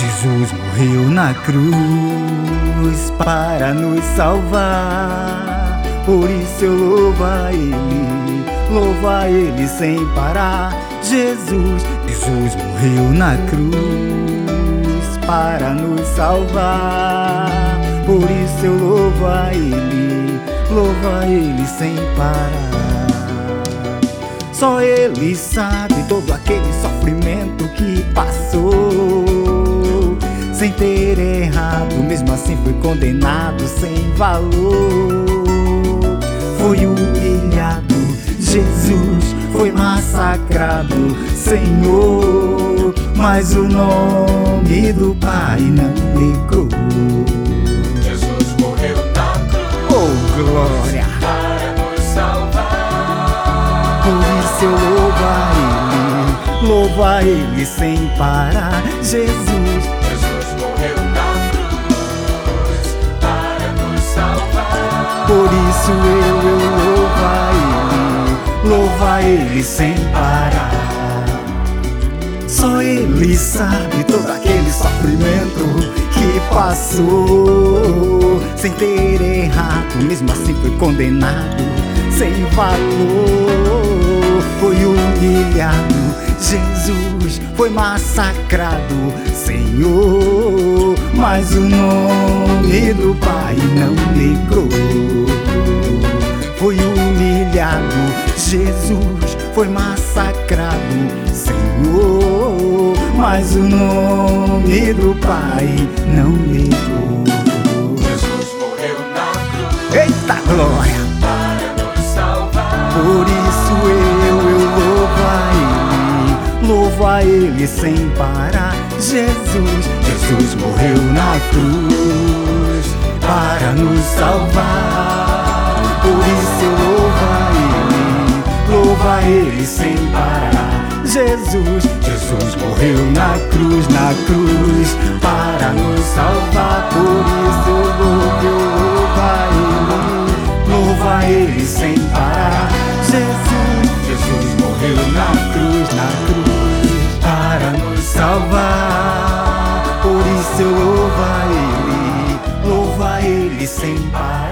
Jesus morreu na cruz para nos salvar. Por isso eu louvo a Ele sem parar. Jesus morreu na cruz para nos salvar. Por isso eu louvo a Ele sem parar. Só Ele sabe todo aquele sofrimento que passou, sem ter errado, mesmo assim foi condenado sem valor. Foi humilhado, Jesus foi massacrado, Senhor, mas o nome do Pai não negou. Jesus morreu na cruz, oh glória, para nos salvar. Por isso eu louvo a Ele sem parar. Jesus morreu na cruz, para nos salvar. Por isso eu louvo a Ele sem parar. Só Ele sabe todo aquele sofrimento que passou, sem ter errado, mesmo assim foi condenado sem valor. Foi humilhado, Jesus foi massacrado, Senhor, mas o nome do Pai não negou. Foi humilhado, Jesus foi massacrado, Senhor, mas o nome do Pai não negou. Jesus morreu na cruz, Eita glória! para nos salvar. Por isso eu louvo a Ele sem parar. Jesus morreu na cruz para nos salvar. Por isso eu louvo a Ele sem parar. Jesus morreu na cruz para nos salvar. Por isso eu louvo a Ele sem parar. Jesus morreu na cruz para nos salvar. Por isso eu louvo a Ele sem parar.